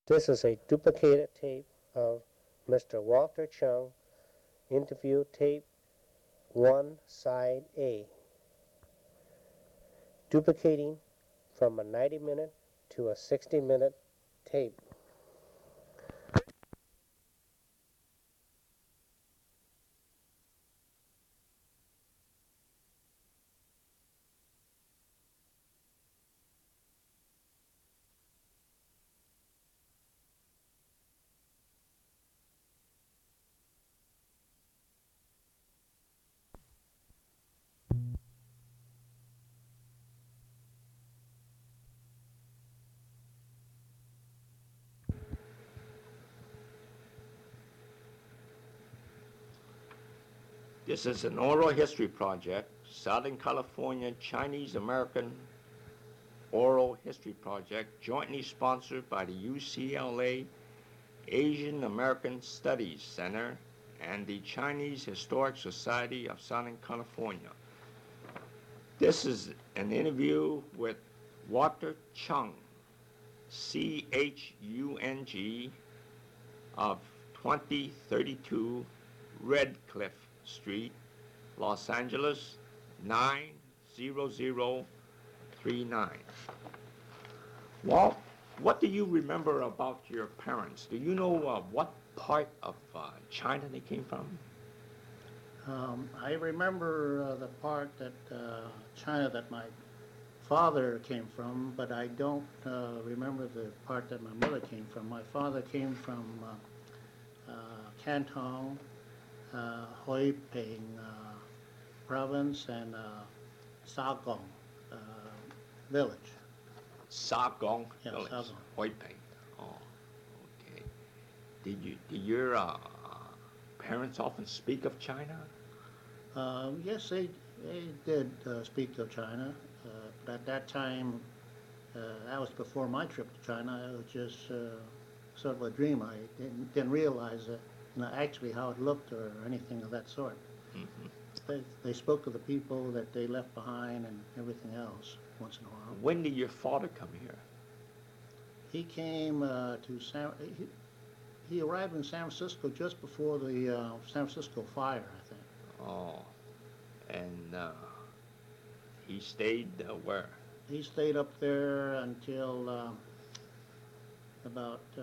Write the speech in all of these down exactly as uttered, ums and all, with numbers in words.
This is a duplicated tape of Mister Walter Chung, interview tape one, side A. Duplicating from a ninety minute to a sixty minute tape. This is an oral history project, Southern California Chinese American Oral History Project, jointly sponsored by the U C L A Asian American Studies Center and the Chinese Historic Society of Southern California. This is an interview with Walter Chung, C H U N G, of twenty thirty-two Redcliffe Street, Los Angeles, nine zero zero three nine. Walt, what do you remember about your parents? Do you know uh, what part of uh, China they came from? Um, I remember uh, the part that uh, China that my father came from, but I don't uh, remember the part that my mother came from. My father came from uh, uh, Canton, uh, Hoi Ping uh, province, and uh, Sagong uh, village. Sagong Yeah, Village, Sagong. Hoi Ping. Oh, okay. Did you did your uh, parents often speak of China? Uh, yes, they, they did uh, speak of China, uh, but at that time, uh, that was before my trip to China. It was just uh, sort of a dream. I didn't, didn't realize that, you know, actually how it looked or anything of that sort. Mm-hmm. They, they spoke of the people that they left behind and everything else once in a while. When did your father come here? He came uh, to San. He, he arrived in San Francisco just before the uh, San Francisco fire, I think. Oh, and uh, he stayed uh, where? He stayed up there until uh, about uh,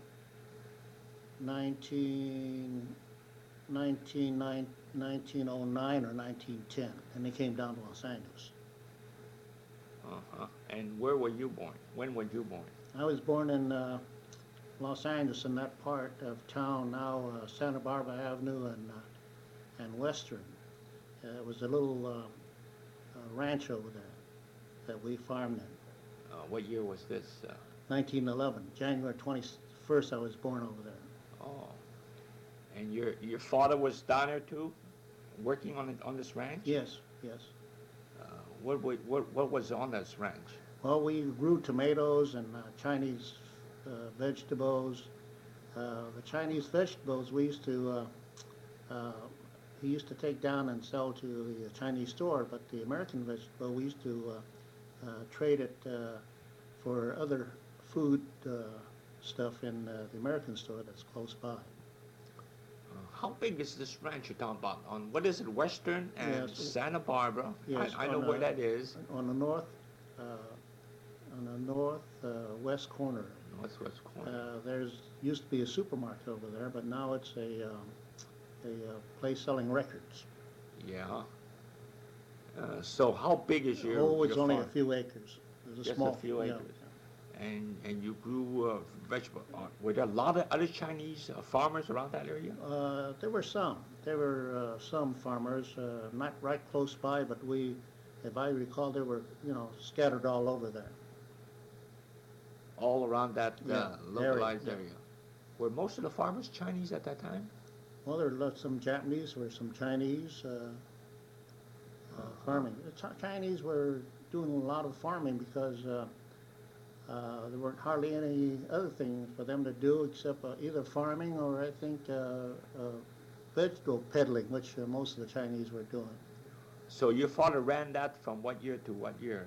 nineteen, nineteen, nineteen oh nine or nineteen ten, and he came down to Los Angeles. Uh-huh. And where were you born? When were you born? I was born in uh, Los Angeles, in that part of town now, uh, Santa Barbara Avenue and uh, and Western. Uh, it was a little uh, uh, ranch over there that we farmed in. Uh, what year was this? Uh, nineteen eleven, January twenty-first, I was born over there. oh, and your your father was down there too, working on it, on this ranch? Yes, yes. Uh, what, what what what was on this ranch? Well, we grew tomatoes and uh, Chinese uh, vegetables. Uh, the Chinese vegetables we used to, uh, uh, he used to take down and sell to the Chinese store, but the American vegetable we used to uh, uh, trade it uh, for other food uh, stuff in uh, the American store that's close by. Uh, how big is this ranch you're talking about? On what is it, Western and Yes. Santa Barbara? Yes, I, I know on where the- that is. On the north, uh, on the north uh, west corner. Northwest corner. Uh, there's used to be a supermarket over there, but now it's a um, a uh, place selling records. Yeah. Uh, so how big is your? Oh, it's your only farm? a few acres. There's a Just small a few yeah. acres. And and you grew uh, vegetable. Uh, were there a lot of other Chinese uh, farmers around that area? Uh, there were some. There were uh, some farmers, uh, not right close by, but we, if I recall, they were, you know, scattered all over there. All around that uh, Yeah, localized area, area. yeah. Were most of the farmers Chinese at that time? Well, there were some Japanese, there were some Chinese uh, uh, farming. The Chi- Chinese were doing a lot of farming because uh, uh, there weren't hardly any other things for them to do except uh, either farming or I think uh, uh, vegetable peddling, which uh, most of the Chinese were doing. So your father ran that from what year to what year?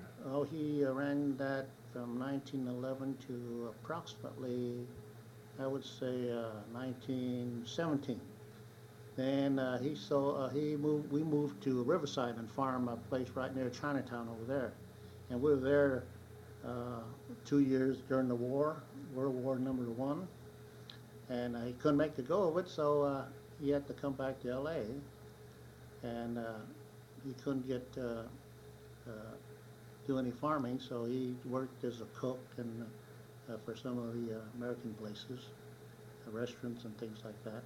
Oh, he uh, ran that from nineteen eleven to approximately nineteen twenty. I would say uh, nineteen seventeen. Then uh, he so uh, he moved. We moved to Riverside and farm a place right near Chinatown over there, and we were there uh, two years during the war, World War Number One, and uh, he couldn't make the go of it, so uh, he had to come back to L A, and uh, he couldn't get uh, uh, do any farming, so he worked as a cook and uh, for some of the uh, American places, uh, restaurants and things like that.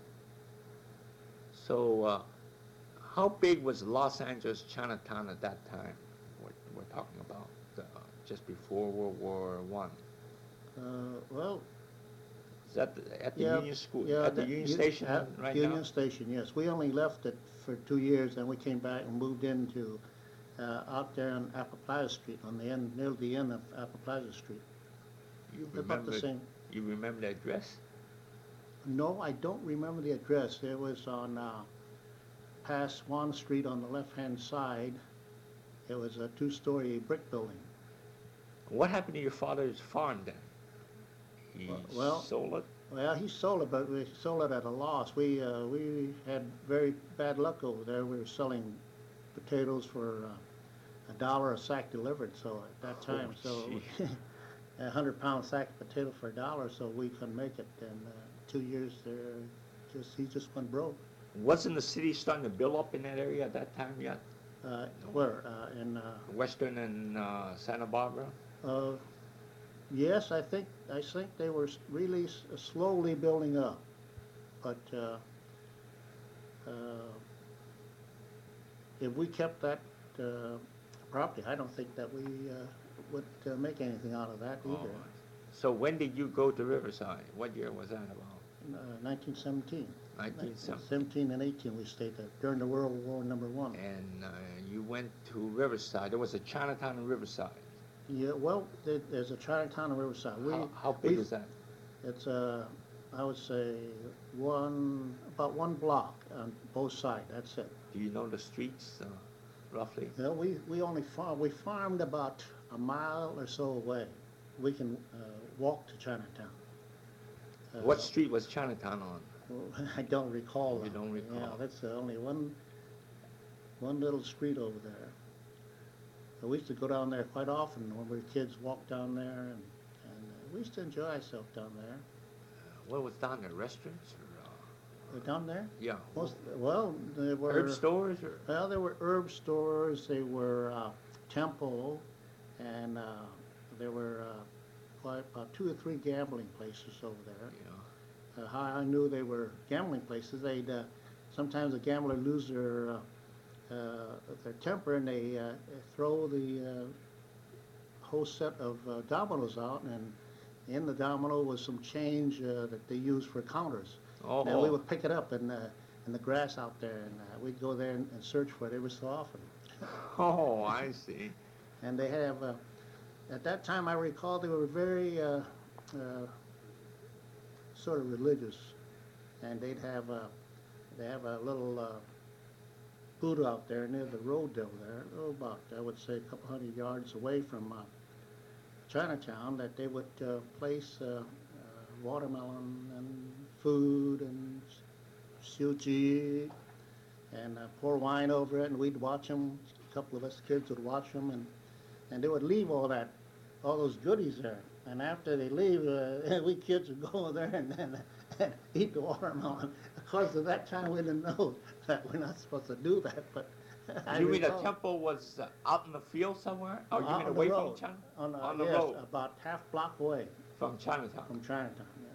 So, uh, how big was Los Angeles Chinatown at that time? We're, we're talking about uh, just before World War One. Uh, well, Is that the, at the yeah, Union School, yeah, at the that- Union U- Station at right Union now? Station, yes. We only left it for two years, and we came back and moved into uh, out there on Apple Plaza Street, on the end, near the end of Apple Plaza Street. You About remember? the same. You remember the address? No, I don't remember the address. It was on uh, past Swan Street on the left-hand side. It was a two-story brick building. What happened to your father's farm then? He Well- sold it. Well, he sold it, but we sold it at a loss. We uh, we had very bad luck over there. We were selling potatoes for uh, a dollar a sack delivered. So at that time, Oh, so gee. a hundred pound sack of potato for a dollar, so we couldn't make it. And uh, two years there, just he just went broke. Wasn't the city starting to build up in that area at that time yet? Uh, where uh, in uh, Western and uh, Santa Barbara? uh, yes, I think I think they were s- really s- slowly building up, but. Uh, uh, If we kept that uh, property, I don't think that we uh, would uh, make anything out of that Oh. either. So when did you go to Riverside? What year was that about? Uh, nineteen seventeen. nineteen seventy. seventeen and eighteen we stayed there during the World War Number One. And uh, you went to Riverside. There was a Chinatown in Riverside. Yeah, well, there, there's a Chinatown in Riverside. We, How, how big we- is that? It's uh, I would say one about one block on both sides. That's it. Do you know the streets uh, roughly? Well, we, we only farm, we farmed about a mile or so away. We can uh, walk to Chinatown. Uh, What street was Chinatown on? Well, I don't recall. You that. don't recall. Yeah, that's the only one, one little street over there. So we used to go down there quite often when we were kids, walk down there, and, and uh, we used to enjoy ourselves down there. What was down there? Restaurants or? Uh, Uh, Down there? yeah. Most, well, there were... Herb stores or? Well, there were herb stores, they were uh, temple, and uh, there were uh, quite about two or three gambling places over there. Yeah. Uh, how I knew they were gambling places, they'd uh, sometimes a gambler lose their uh, uh, their temper and they uh, throw the uh, whole set of uh, dominoes out, and in the domino was some change uh, that they used for counters. Oh. And we would pick it up in, uh, in the grass out there, and uh, we'd go there and, and search for it every so often. Oh, I see. And they have, uh, at that time I recall they were very uh, uh, sort of religious, and they'd have a, they have a little uh, Buddha out there near the road over there, oh, about I would say a couple hundred yards away from uh, Chinatown, that they would uh, place uh, uh, watermelon and food and sushi and uh, pour wine over it, and we'd watch them. A couple of us kids would watch them, and and they would leave all that, all those goodies there. And after they leave, uh, we kids would go over there and, and, and eat the watermelon. Of course, at that time we didn't know that we're not supposed to do that. But I You mean the recall- temple was uh, out in the field somewhere? Or you Out mean on the away from road. China? On, uh, On the yes, road. about half block away From Chinatown? from Chinatown. Yes.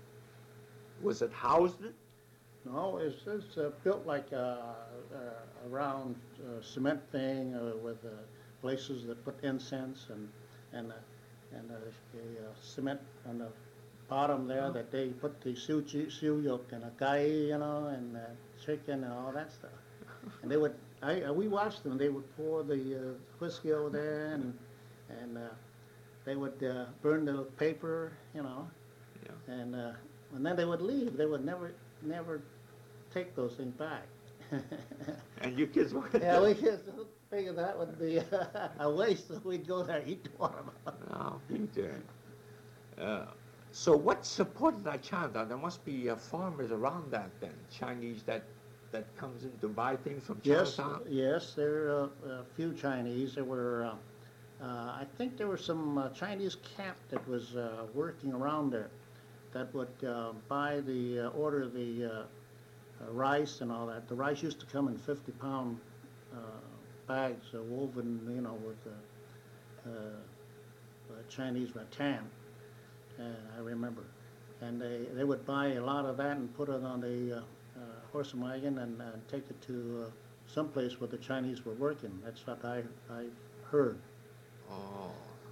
Was it housed? No, it's, it's uh, built like a, a, a round uh, cement thing uh, with uh, places that put incense and and uh, and uh, a uh, cement on the bottom there that they put the sushi, siu yolk and a gai, you know, and uh, chicken and all that stuff. And they would, I, uh, we watched them. They would pour the uh, whiskey over there, and and uh, they would uh, burn the paper, you know, Yeah. and uh, and then they would leave. They would never never take those things back. And you kids were Yeah, we just figured that would be a waste, so we'd go there and eat the watermelon. Oh, Peter. Uh, So what supported that Chinatown? There must be uh, farmers around that then, Chinese that that comes in to buy things from Yes, Chinatown? yes, there are uh, a few Chinese. There were, uh, uh, I think there was some uh, Chinese camp that was uh, working around there that would uh, buy the, uh, order the uh, uh, rice and all that. The rice used to come in fifty pound uh, bags uh, woven, you know, with uh, uh, Chinese rattan, and I remember. And they, they would buy a lot of that and put it on the uh, uh, horse and wagon and uh, take it to uh, someplace where the Chinese were working. That's what I, I heard. Oh.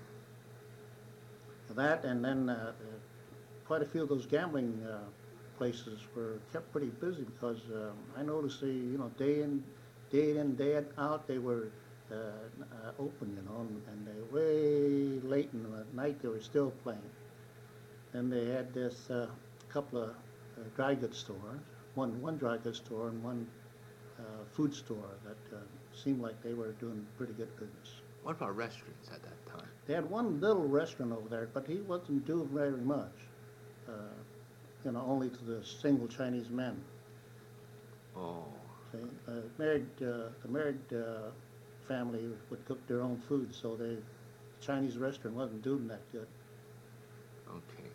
That, and then uh, quite a few of those gambling uh, places were kept pretty busy because um, I noticed they, you know, day in, day in, day out, they were uh, uh, open, you know, and, and they way late in the night they were still playing. Then they had this uh, couple of uh, dry goods stores, one one dry goods store and one uh, food store that uh, seemed like they were doing pretty good business. What about restaurants at that time? They had one little restaurant over there, but he wasn't doing very much. Uh, you know, only to the single Chinese men. Oh. See, uh, married, uh, the married uh, family would cook their own food, so the Chinese restaurant wasn't doing that good. Okay.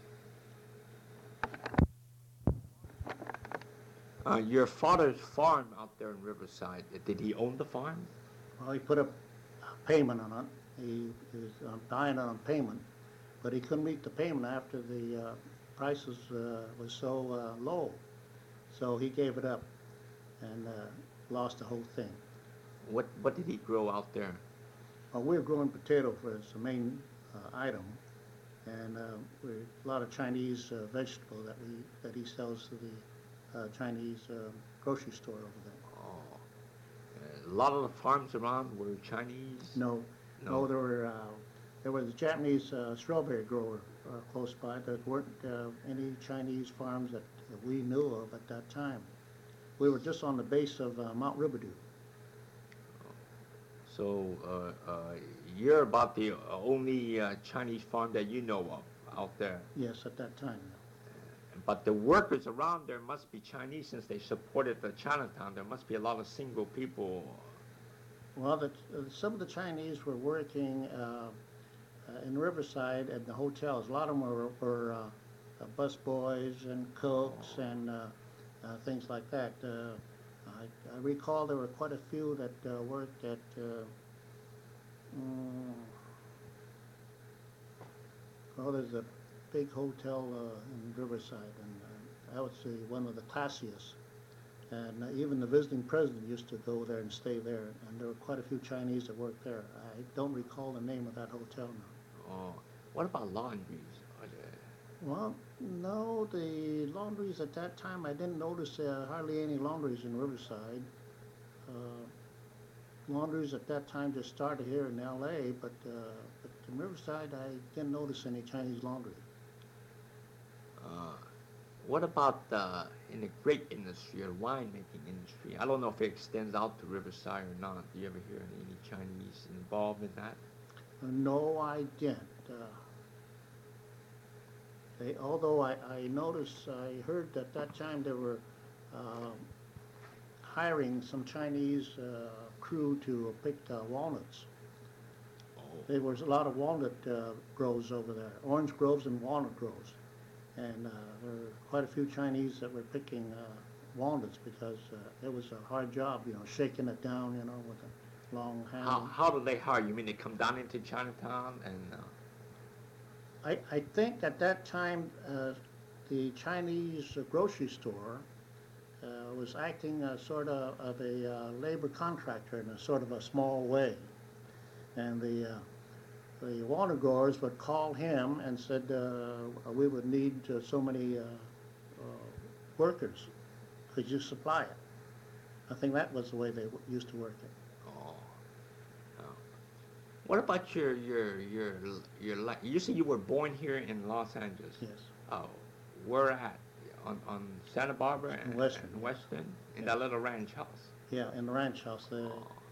Uh, your father's farm out there in Riverside, uh, did he own the farm? Well, he put a payment on it. He, he was uh, buying it on payment, but he couldn't meet the payment after the uh, prices uh, was so uh, low. So he gave it up and uh, lost the whole thing. What what did he grow out there? Well, we're growing potato for as the main uh, item, and uh, we're a lot of Chinese uh, vegetable that we that he sells to the uh, Chinese uh, grocery store over there. Oh. Uh, a lot of the farms around were Chinese? No, no, No. there were uh, there was a Japanese uh, strawberry grower uh, close by. There weren't uh, any Chinese farms that, that we knew of at that time. We were just on the base of uh, Mount Rubidoux. So uh, uh, you're about the only uh, Chinese farm that you know of out there. Yes, at that time. But the workers around there must be Chinese since they supported the Chinatown. There must be a lot of single people. Well, the, uh, some of the Chinese were working uh, uh, in Riverside at the hotels. A lot of them were, were uh, uh, bus boys and cooks Oh. and uh, uh, things like that. Uh, I, I recall there were quite a few that uh, worked at uh, mm, well, there's a big hotel uh, in Riverside, and uh, that was the one of the classiest. And uh, even the visiting president used to go there and stay there, and there were quite a few Chinese that worked there. I don't recall the name of that hotel now. Oh, what about laundries? Are there- Well, no, the laundries at that time, I didn't notice uh, hardly any laundries in Riverside. Uh, laundries at that time just started here in L A, but, uh, but in Riverside, I didn't notice any Chinese laundry. Uh, what about uh, in the grape industry or winemaking industry? I don't know if it extends out to Riverside or not. Do you ever hear any Chinese involved in that? Uh, no, I didn't. Uh, they, although I, I noticed, I heard at that time they were uh, hiring some Chinese uh, crew to pick uh, walnuts. Oh. There was a lot of walnut uh, groves over there, orange groves and walnut groves. And uh, there were quite a few Chinese that were picking uh, walnuts because uh, it was a hard job, you know, shaking it down, you know, with a long handle. How, how do they hire? You mean they come down into Chinatown and... Uh, I, I think at that time uh, the Chinese uh, grocery store uh, was acting uh, sort of of a uh, labor contractor in a sort of a small way. And the, uh, the walnut growers would call him and said uh, we would need uh, so many uh, uh, workers. Could you supply it? I think that was the way they w- used to work it. oh. Oh. What about your, your, your, your, li- you said you were born here in Los Angeles? Yes. Oh, where at? On, on Santa Barbara and Western. and Western? In Yeah. that little ranch house? Yeah, in the ranch house. The, Oh.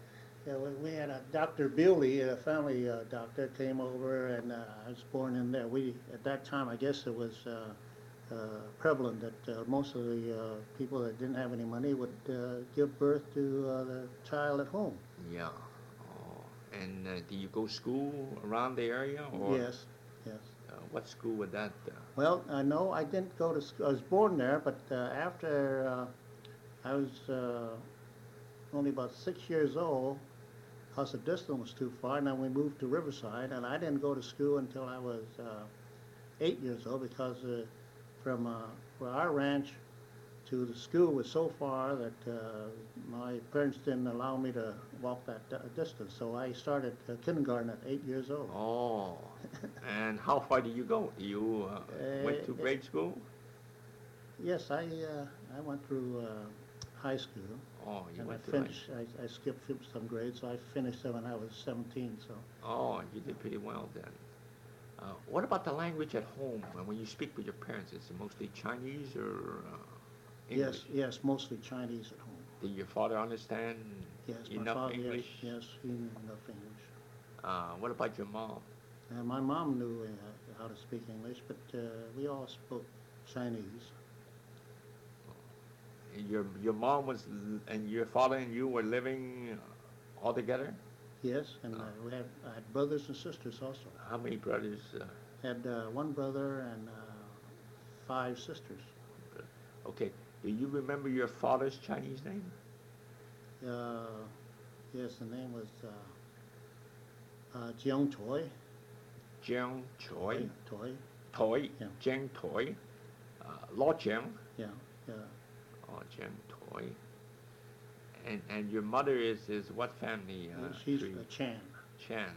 Yeah, we, we had a Doctor Bewley, a family uh, doctor, came over, and uh, I was born in there. We at that time, I guess it was uh, uh, prevalent that uh, most of the uh, people that didn't have any money would uh, give birth to uh, the child at home. Yeah. Oh, and uh, do you go school around the area, or Yes, yes. uh, what school would that? Uh, Well, uh, no, I didn't go to school. I was born there, but uh, after uh, I was uh, only about six years old, because the distance was too far, and then we moved to Riverside, and I didn't go to school until I was uh, eight years old, because uh, from uh, where our ranch to the school was so far that uh, my parents didn't allow me to walk that d- distance. So I started uh, kindergarten at eight years old. oh, and how far do you go? You uh, went to Uh, grade school? Yes, I uh, I went through uh, high school. Oh, you And I went to high finished, I, I skipped fi- some grades, so I finished them when I was seventeen, so. Oh, you did pretty well then. Uh, what about the language at home? Uh, When you speak with your parents, is it mostly Chinese or uh, English? Yes, yes, mostly Chinese at home. Did your father understand Yes, my enough father, yes, English? yes, he knew enough English. Uh, what about your mom? And my mom knew uh, how to speak English, but uh, we all spoke Chinese. Your your mom was, l- and your father and you were living all together? Yes, and uh, Oh. we had, I had brothers and sisters also. How many brothers? Uh, Had uh, one brother and uh, five sisters. okay. Do you remember your father's Chinese name? Uh, yes, the name was uh, uh, Jiang Toy. Jiang Choi. Toy, Toy. Yeah. Jiang Toy. Uh, Lo Jiang. yeah, yeah. Oh, Jiang Toy. And and your mother is is what family? Uh, She's tree? a Chan. Chan.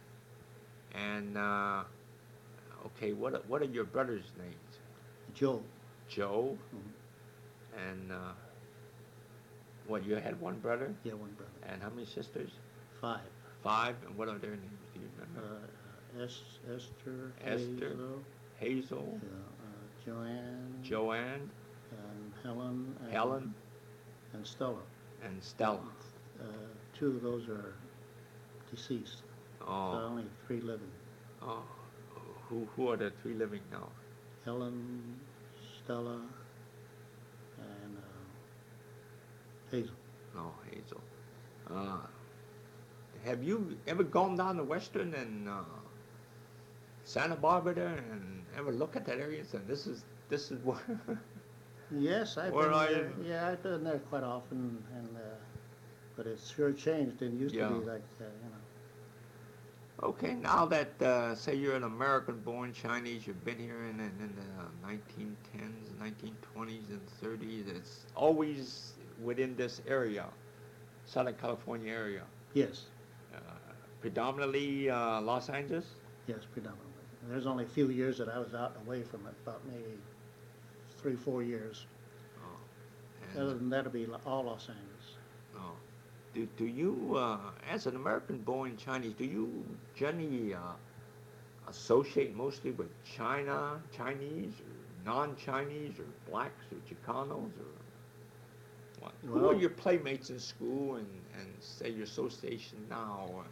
And uh, okay, what are, what are your brothers' names? Joe. Joe. Mhm. And uh, what? You had one brother, Yeah, one brother. and how many sisters? Five. Five. And what are their names? Do you remember? Uh, es- Esther, Esther, Hazel, Hazel, yeah, uh, Joanne, Joanne, and Helen, and, Helen, and Stella. and Stella. Uh, two of those are deceased. So Oh, only three living. oh. Who who are the three living now? Helen, Stella, and uh, Hazel. Oh, Hazel. Uh, have you ever gone down to Western and uh, Santa Barbara there and ever look at that area and said, this is this is where? Yes, I've Where been are there. you? Yeah, I've been there quite often, and uh, but it's sure changed. It used Yeah. to be like uh, you know. Okay, now that uh, say you're an American-born Chinese, you've been here in, in, in the nineteen tens, nineteen twenties, and thirties. It's always within this area, Southern California area, Yes, uh, predominantly uh, Los Angeles. yes, predominantly. There's only a few years that I was out and away from it, about maybe three, four years. Oh, Other and, than that, it'd be lo- all Los Angeles. oh. Do, do you, uh, as an American-born Chinese, do you generally uh, associate mostly with China, Chinese, or non-Chinese, or blacks, or Chicanos, or what? Who are Well- your playmates in school and, and say your association now? Uh,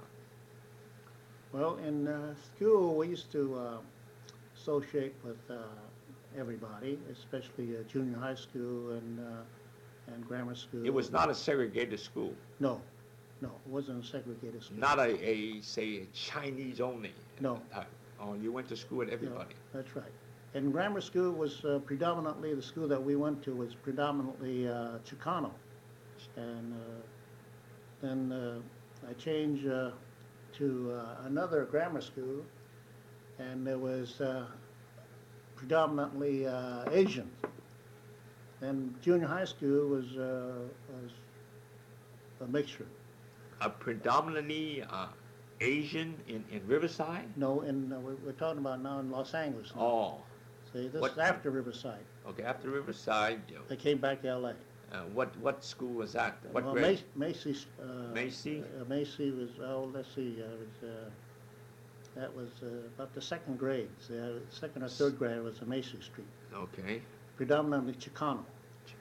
Well, in uh, school, we used to uh, associate with uh, everybody, especially uh, junior high school and uh, and grammar school. it was not a segregated school, No, no, it wasn't a segregated school. not a, a say, a Chinese only. No. type. Oh, you went to school with No, everybody. that's right. And grammar school was uh, predominantly, the school that we went to was predominantly uh, Chicano. And uh, then uh, I changed uh, to uh, another grammar school, and it was uh, predominantly uh, Asian. Then junior high school was, uh, was a mixture. A predominantly uh, Asian in, in Riverside? No, in, uh, we're, we're talking about now in Los Angeles. now. Oh, See, this what- is after Riverside. okay. After Riverside, you know, They came back to L A. uh, what what school was that? What Well, grade? Mac- Macy's. Uh, Macy? Uh, Macy was, oh, let's see, uh, it was, uh, that was uh, about the second grade. The second or third grade was a Macy Street, Okay, predominantly Chicano. Chicano.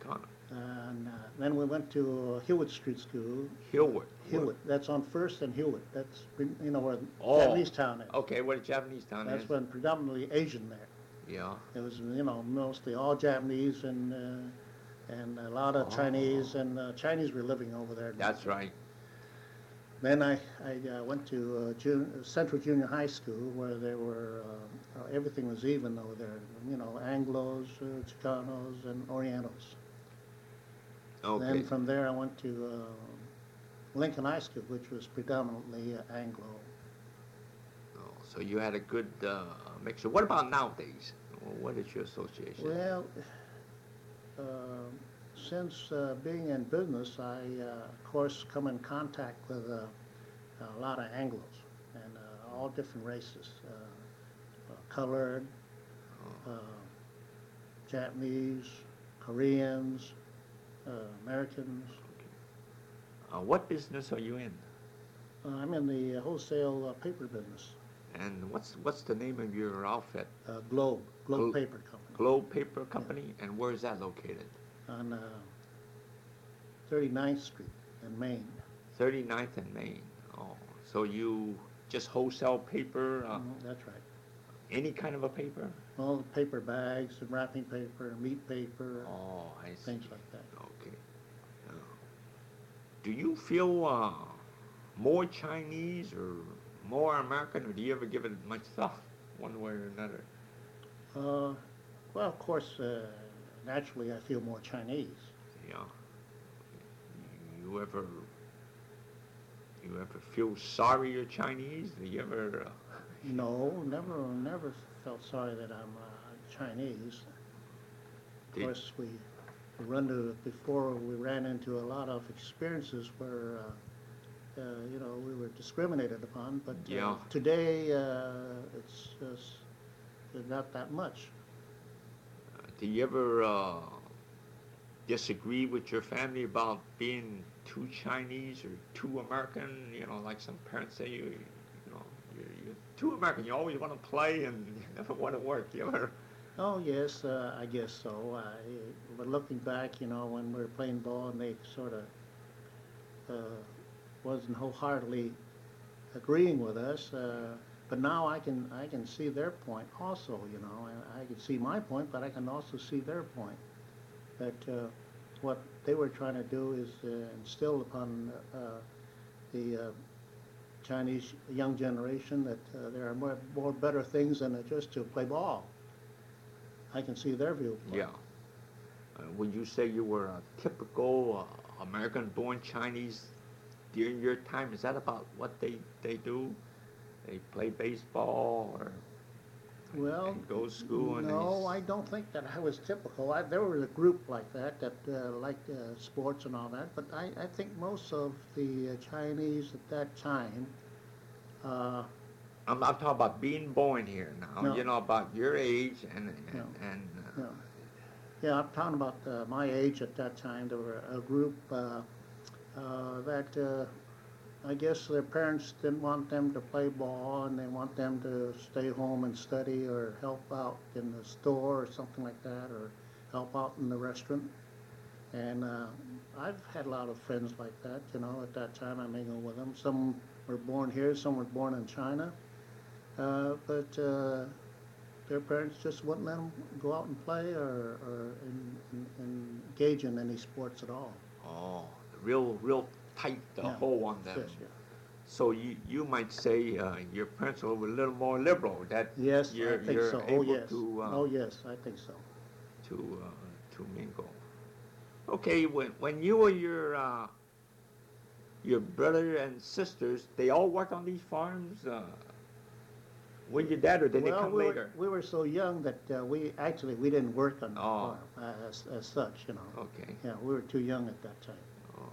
And uh, then we went to Hewitt Street School. Hewitt. Hewitt, that's on First and Hewitt. That's, you know, where Oh. Japanese town is. Okay, where the Japanese town That's is. when predominantly Asian there. Yeah. It was, you know, mostly all Japanese and uh, and a lot of Oh. Chinese, and uh, Chinese were living over there. That's right. Then I, I uh, went to uh, jun- Central Junior High School, where there were, uh, uh, everything was even over there. You know, Anglos, uh, Chicanos, and Orientals. Okay. Then from there I went to uh, Lincoln High School, which was predominantly uh, Anglo. Oh, so you had a good uh, mixture. What about nowadays? What is your association? Well, uh, since uh, being in business, I, uh, of course, come in contact with uh, a lot of Anglos and uh, all different races, uh, uh, colored, uh, Japanese, Koreans, uh, Americans. Uh, what business are you in? Uh, I'm in the wholesale uh, paper business, And what's what's the name of your outfit? uh, Globe, Globe Glo- Paper Company, Globe Paper Company? And where is that located? on uh, thirty-ninth Street in Maine. thirty-ninth and Main. Oh, so you just wholesale paper, uh, Mhm, that's right. any kind of a paper? All the paper bags and wrapping paper, meat paper, Oh, I see. things like that. Okay. Uh, do you feel uh, more Chinese or more American, or do you ever give it much thought, one way or another? Uh, well, of course, uh, naturally, I feel more Chinese. Yeah. You ever, you ever feel sorry you're Chinese? Do you ever? Uh, No, never, never felt sorry that I'm uh, Chinese. Of Did- course, we we run to before we ran into a lot of experiences where, uh, uh, you know, we were discriminated upon. But uh, Yeah. today, uh, it's just not that much. do you ever uh, disagree with your family about being too Chinese or too American? You know, like some parents say you, you know, you're, you're too American. You always want to play and you never want to work. You ever? Oh, yes, uh, I guess so. I, but looking back, you know, when we were playing ball and they sort of uh, wasn't wholeheartedly agreeing with us, uh, but now I can I can see their point also, you know. I, I can see my point, but I can also see their point. That uh, what they were trying to do is uh, instill upon uh, the uh, Chinese young generation that uh, there are more, more better things than just to play ball. I can see their viewpoint. Yeah. Uh, would you say you were a typical uh, American-born Chinese during your time? Is that about what they, they do? They play baseball or Well, and go to school? And no, they, I don't think that I was typical. I, there was a group like that that uh, liked uh, sports and all that, but I, I think most of the uh, Chinese at that time, uh, I'm, I'm talking about being born here now. No. You know, about your age and and, No. and uh, no. Yeah, I'm talking about uh, my age at that time. There were a group uh, uh, that uh, I guess their parents didn't want them to play ball and they want them to stay home and study or help out in the store or something like that, or help out in the restaurant. And uh, I've had a lot of friends like that, you know, at that time I mingled with them. Some were born here, some were born in China. Uh, but uh, their parents just wouldn't let them go out and play or, or in, in, in engage in any sports at all. oh, real real tight the Yeah. hole on them. Yes, yeah. So you you might say uh, your parents were a little more liberal. That Yes, you're I think you're so. able Oh, yes. to uh, Oh, yes, I think so. to uh, to mingle. Okay, when when you were your uh, your brother and sisters, they all worked on these farms. Uh, were your dad or did they well, come we later? Were, we were so young that uh, we actually we didn't work on the Oh. farm uh, as, as such, you know. Okay. Yeah, we were too young at that time.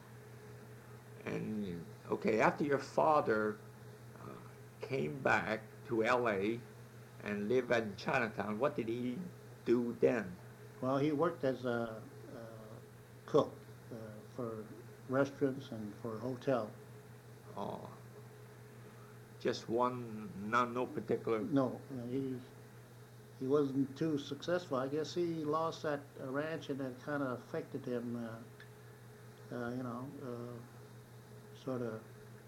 And okay, after your father uh, came back to L A and lived in Chinatown, what did he do then? Well, he worked as a, uh cook uh, for restaurants and for hotel. Oh, just one, not no particular. No, no, he he wasn't too successful. I guess he lost that uh, ranch, and it kind of affected him. Uh, uh, you know, uh, sort of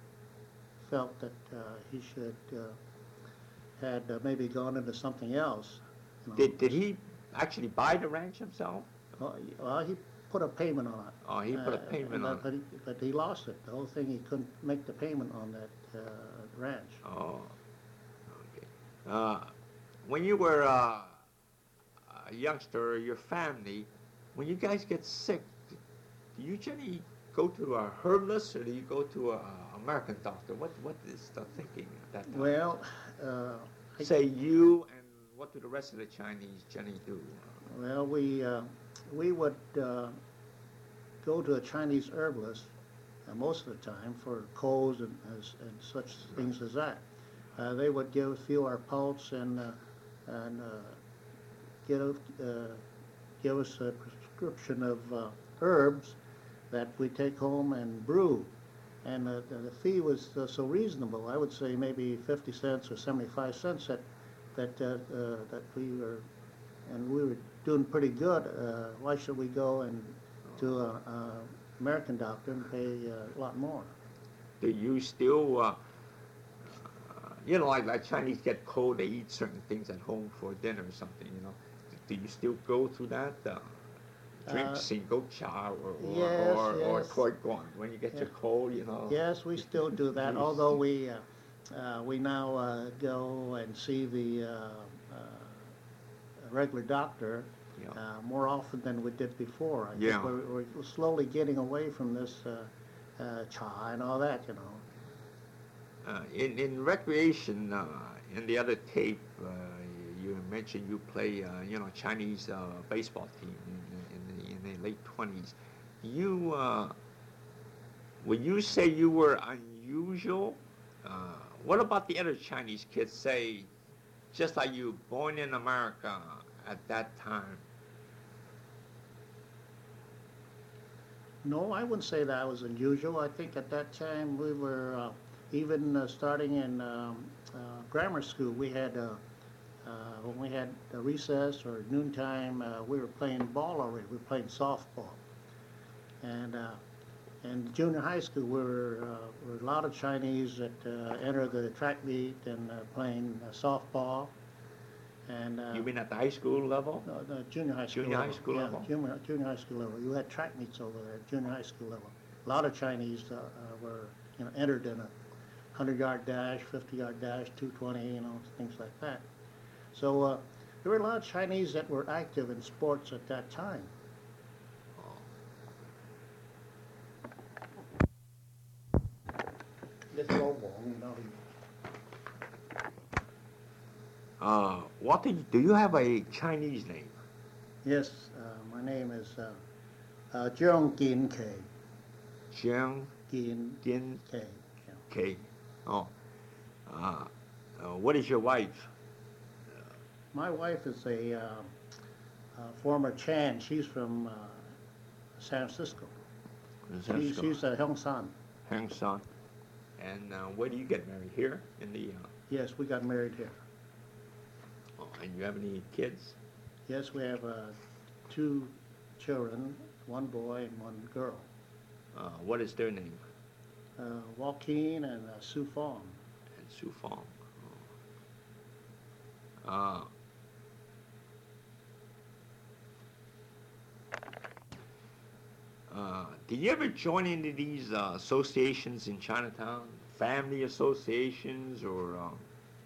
felt that uh, he should uh, had uh, maybe gone into something else. You know. Did, did he actually buy the ranch himself? Well, he- well, he put a payment on it. Oh, he put a Uh, payment but, on but it. he, but he lost it. The whole thing, he couldn't make the payment on that uh, ranch. Oh, okay. Uh, when you were uh, a youngster, your family, when you guys get sick, do you generally go to a herbalist or do you go to a American doctor? What What is the thinking at that time? Well, uh, I- Say you, and what do the rest of the Chinese generally do? well, we uh, we would uh, go to a Chinese herbalist uh, most of the time for colds and, as, and such things as that. Uh, they would give feel our pulse and uh, and uh, give uh, give us a prescription of uh, herbs that we take home and brew. And uh, the, the fee was uh, so reasonable. I would say maybe fifty cents or seventy-five cents that that uh, uh, that we were, and we were doing pretty good. Uh, why should we go and to a, a American doctor and pay uh, a lot more? Do you still, uh, uh, you know, like, like Chinese get cold, they eat certain things at home for dinner or something, you know. Do you still go through that? Uh, drink Uh, single cha or, or, yes, or, or yes. koi guan when you get Yeah. your cold, you know? Yes, we still do that. Yes. Although we uh, uh, we now uh, go and see the uh, uh, regular doctor Yeah. uh, more often than we did before. I Yeah. think we're, we're slowly getting away from this uh, uh, cha and all that, you know. Uh, in, in recreation, uh, in the other tape, uh, you mentioned you play, uh, you know, Chinese uh, baseball team in, in, the, in the late twenties. You, uh, when you say you were unusual, uh, what about the other Chinese kids, say, just like you, born in America at that time? No, I wouldn't say that was unusual. I think at that time we were uh, even uh, starting in um, uh, grammar school. We had uh, uh, when we had a recess or noontime, uh, we were playing ball already. We were playing softball, and uh, in junior high school, we were, uh, were a lot of Chinese that uh, enter the track meet and uh, playing uh, softball. And uh, You mean at the high school level? no, the junior high school Junior level. high school yeah, level? Junior, junior high school level. You had track meets over there at junior high school level. A lot of Chinese uh, uh, were, you know, entered in a hundred-yard dash, fifty-yard dash, two twenty, you know, things like that. So uh, there were a lot of Chinese that were active in sports at that time. This Lobo, you know, he- Uh, Walter, do you have a Chinese name? yes, uh, my name is uh, uh, Jiang Gin K. Jiang Gin Din K. Yeah. K. Oh. Uh, uh, what is your wife? My wife is a uh, uh, former Chan. She's from uh, San Francisco. She, she's a Hongsan. Hang Son. And uh, where do you get married? Here in the. Uh, Yes, we got married here. oh, and you have any kids? Yes, we have uh, two children, one boy and one girl, Uh, what is their name? uh, Joaquin and uh, Sue Fong. And Su Fong. Oh. Uh, uh, did you ever join any of these uh, associations in Chinatown? Family associations or, um,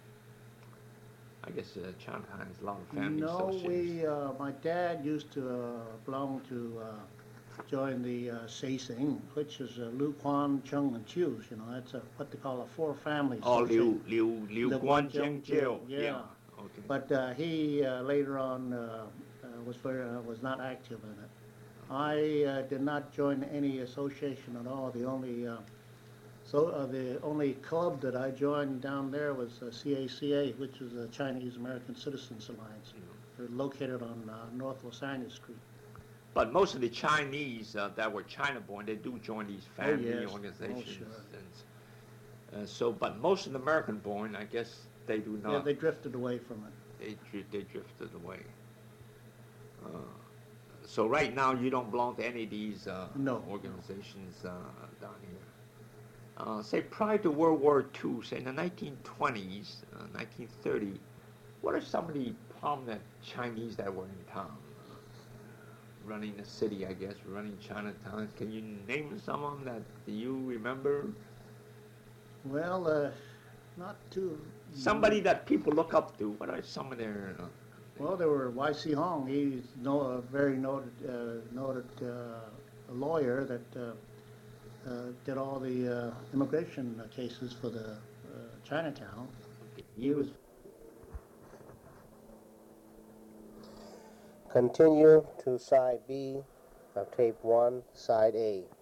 I guess uh, Chinatown has a lot of family No, associations. we, uh, my dad used to uh, belong to, uh, join the uh, Seising, which is uh, Lu Quan, Chung, and Chiu's, you know, that's a, what they call a four-family Oh, association. Liu, Liu, Liu Liu Guan Guanjiang Jiang Jiu. yeah. Okay. But uh, he uh, later on uh, uh, was very, uh, was not active in it. I uh, did not join any association at all. The only uh, so uh, the only club that I joined down there was uh, C A C A, which is the Chinese American Citizens Alliance. They're located on uh, North Los Angeles Street. But most of the Chinese uh, that were China-born, they do join these Oh, family yes. Oh, organizations. sure. And, uh, so, but most of the American-born, I guess they do Yeah, not. they drifted away from it. they dri- they drifted away. Uh, so right now you don't belong to any of these uh, No. organizations uh, down here. Uh, say prior to World War Two, say in the nineteen twenties, uh, nineteen thirty, what are some of the prominent Chinese that were in town? Uh, running the city, I guess, running Chinatown. Can you name some of them that you remember? Well, uh, not too. Somebody that people look up to. What are some of their? Uh, Well, there were Y C Hong. He's no, a very noted, uh, noted uh, lawyer that uh, uh, did all the uh, immigration cases for the uh, Chinatown. he was. Continue to side B of tape one, side A.